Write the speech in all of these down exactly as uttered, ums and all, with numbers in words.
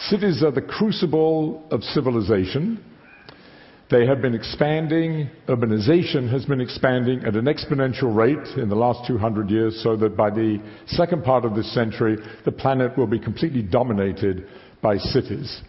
Cities are the crucible of civilization. They have been expanding. Urbanization has been expanding at an exponential rate in the last two hundred years, so that by the second part of this century, the planet will be completely dominated by cities.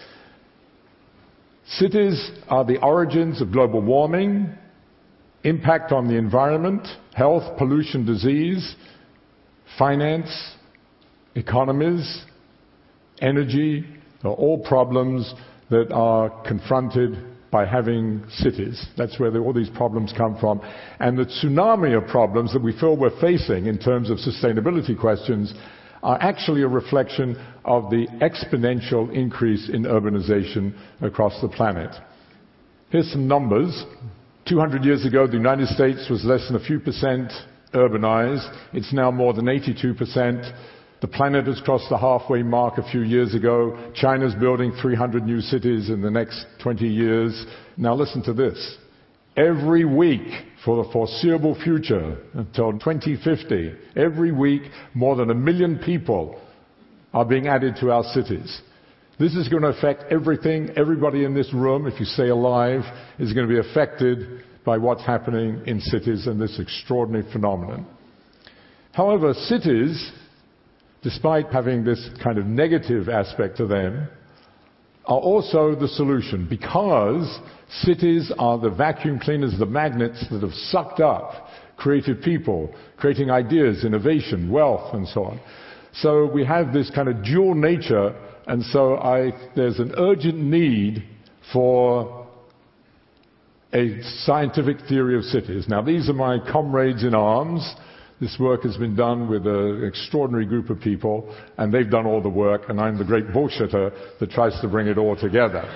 Cities are the origins of global warming, impact on the environment, health, pollution, disease, finance, economies, energy, are all problems that are confronted by having cities. That's where the, all these problems come from. And the tsunami of problems that we feel we're facing in terms of sustainability questions are actually a reflection of the exponential increase in urbanization across the planet. Here's some numbers. two hundred years ago, the United States was less than a few percent urbanized. It's now more than eighty-two percent. The planet has crossed the halfway mark a few years ago. China's building three hundred new cities in the next twenty years. Now listen to this. Every week for the foreseeable future, until twenty fifty, every week more than a million people are being added to our cities. This is going to affect everything. Everybody in this room, if you stay alive, is going to be affected by what's happening in cities and this extraordinary phenomenon. However, cities, despite having this kind of negative aspect to them, are also the solution, because cities are the vacuum cleaners, the magnets that have sucked up creative people, creating ideas, innovation, wealth, and so on. So we have this kind of dual nature, and so I, there's an urgent need for a scientific theory of cities. Now, these are my comrades in arms. This work has been done with an extraordinary group of people, and they've done all the work, and I'm the great bullshitter that tries to bring it all together.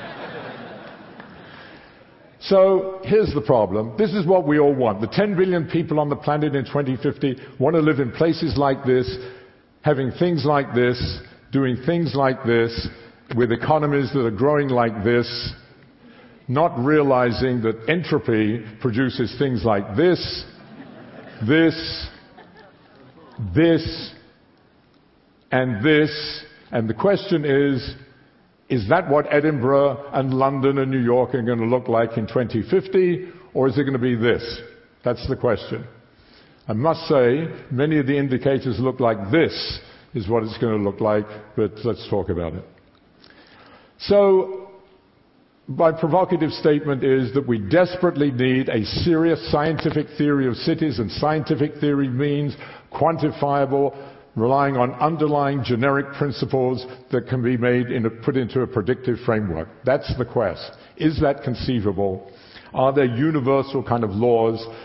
So here's the problem. This is what we all want. The ten billion people on the planet in twenty fifty want to live in places like this, having things like this, doing things like this, with economies that are growing like this, not realizing that entropy produces things like this, this, this, and this. And the question is, is that what Edinburgh and London and New York are going to look like in twenty fifty, or is it going to be this? That's the question. I must say, many of the indicators look like this is what it's going to look like, but let's talk about it. So, my provocative statement is that we desperately need a serious scientific theory of cities, and scientific theory means quantifiable, relying on underlying generic principles that can be made in a, put into a predictive framework. That's the quest. Is that conceivable? Are there universal kind of laws